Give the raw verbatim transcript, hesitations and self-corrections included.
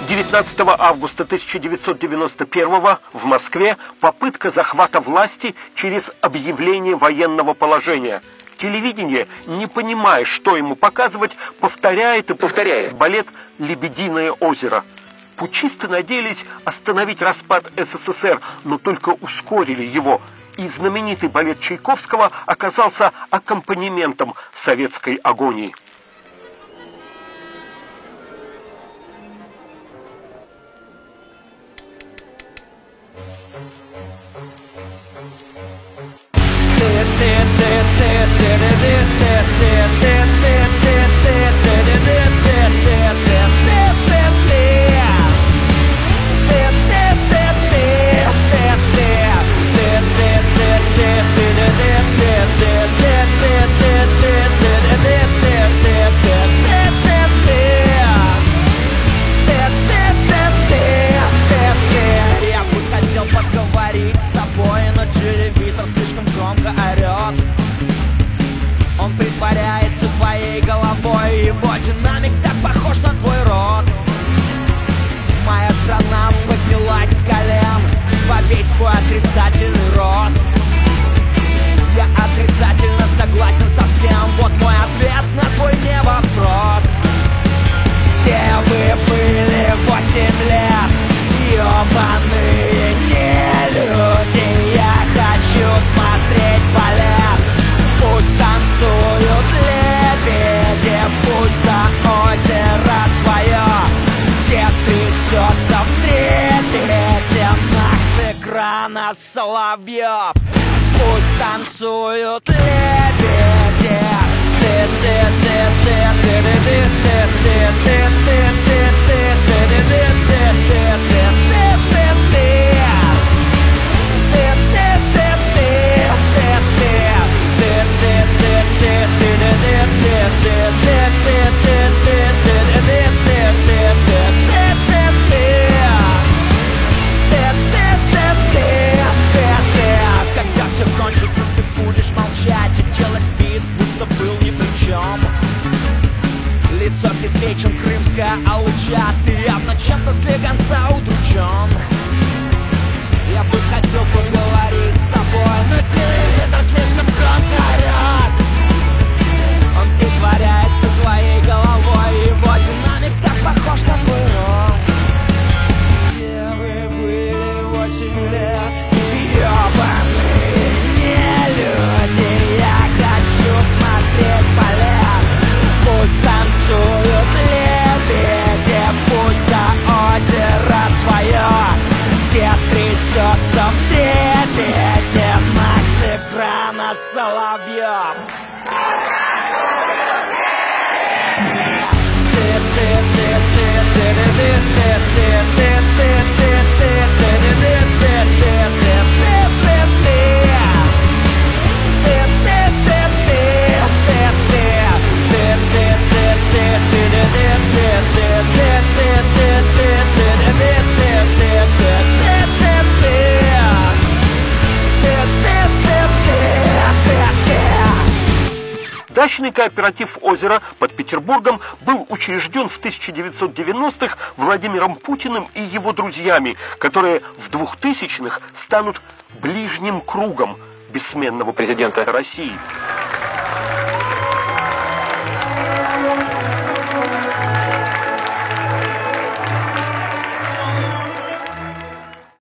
девятнадцатого августа тысяча девятьсот девяносто первого в Москве попытка захвата власти через объявление военного положения. Телевидение, не понимая, что ему показывать, повторяет и повторяет балет «Лебединое озеро». Путчисты надеялись остановить распад СССР, но только ускорили его. И знаменитый балет Чайковского оказался аккомпанементом советской агонии. Я бы хотел поговорить с тобой, но телевизор слишком громко орет. Он притворяется твоей головой, его динамик так похож на твой рот. Моя страна поднялась с колен во весь свой отрицательный рост. Я отрицательно согласен со всем, вот мой ответ на твой не вопрос. Где вы были восемь лет, ёбаные нелюди? Я хочу смотреть балет. Пусть танцуют лебеди, пусть за озеро свое, где трясется в трепете с экрана соловьев. Пусть танцуют лебеди. Когда все кончится, ты будешь молчать и делать вид, будто был ни при чем. Лицо кислее, чем крымская алыча. Ты явно чем-то слегонца удручен. Я бы хотел поговорить с тобой, но телевизор слишком громко орет. Он притворяется твоей головой, его динамик так похож на твой рот. Где вы были восемь лет, ёбаные нелюди? Я хочу смотреть балет. Пусть танцуют лебеди, пусть за озеро свое, где трясется в трепете с экрана соловьев. Дачный кооператив «Озеро» под Петербургом был учрежден в тысяча девятьсот девяностых Владимиром Путиным и его друзьями, которые в двухтысячных станут ближним кругом бессменного президента России.